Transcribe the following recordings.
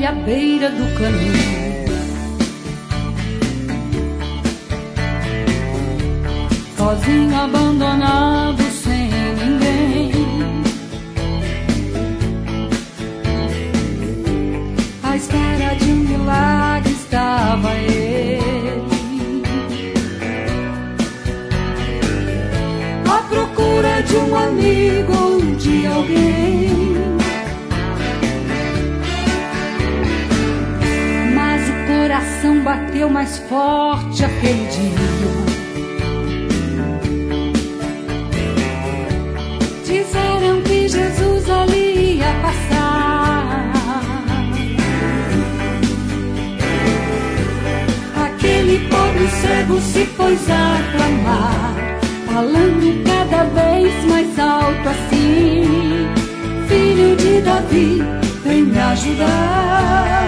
à beira do caminho. Sozinho, abandonado, sem ninguém. À espera de um milagre estava ele, à procura de um amigo ou de alguém. Mas o coração bateu mais forte aquele dia. Disseram que Jesus ali ia passar. Aquele pobre cego se pôs a clamar, falando cada vez mais alto assim: Filho de Davi, vem me ajudar.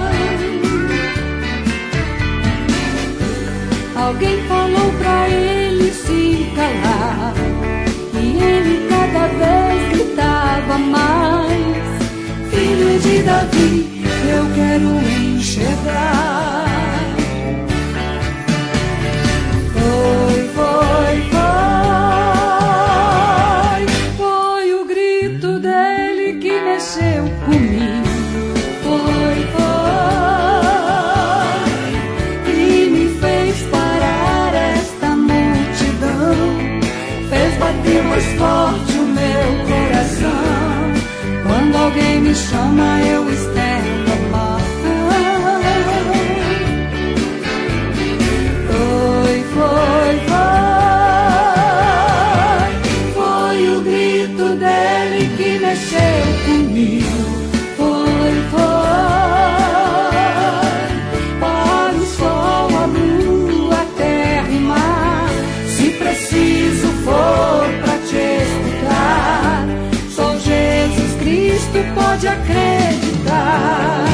Alguém falou pra ele se calar, e ele cada vez gritava mais: Filho de Davi, eu quero enxergar. Foi o grito dele que mexeu comigo. E me fez parar esta multidão, fez bater mais forte o meu coração. Quando alguém me chama, eu estendo a mão. Foi o grito dele que mexeu comigo. Para o sol, a lua, a terra e mar, se preciso for pra te escutar, só Jesus Cristo pode acreditar.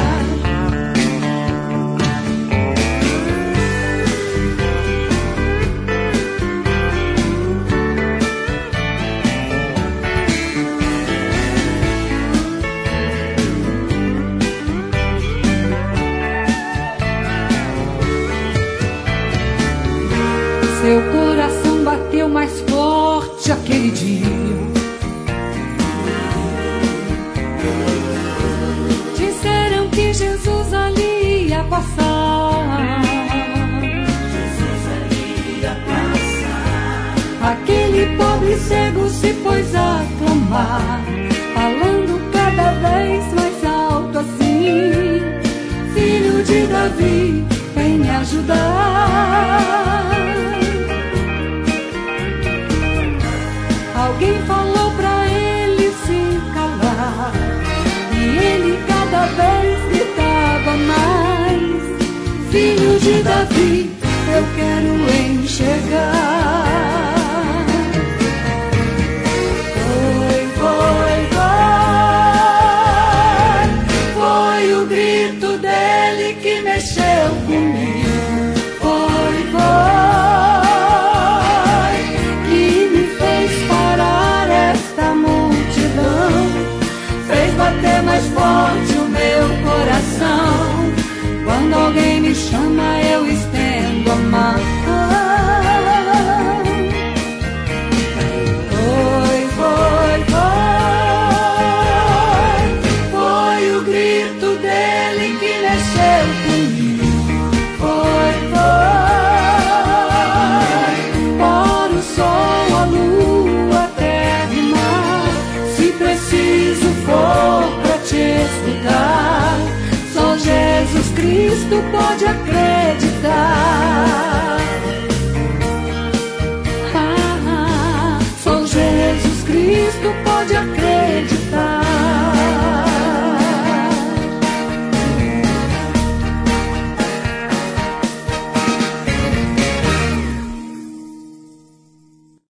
Seu coração bateu mais forte aquele dia. Disseram que Jesus ali ia passar. Aquele pobre cego se pôs a clamar, falando cada vez mais alto assim: Filho de Davi, vem me ajudar. Alguém falou pra ele se calar, e ele cada vez gritava mais: Filho de Davi, eu quero enxergar. Foi o grito dele que mexeu comigo. Que me fez parar esta multidão, fez bater mais forte o meu coração. Quando alguém me chama, eu estendo a mão. Foi o grito dele que mexeu comigo. Para o sol, a lua, a terra e mar, se preciso for pra te escutar, só Jesus Cristo pode acreditar. Só Jesus Cristo pode acreditar.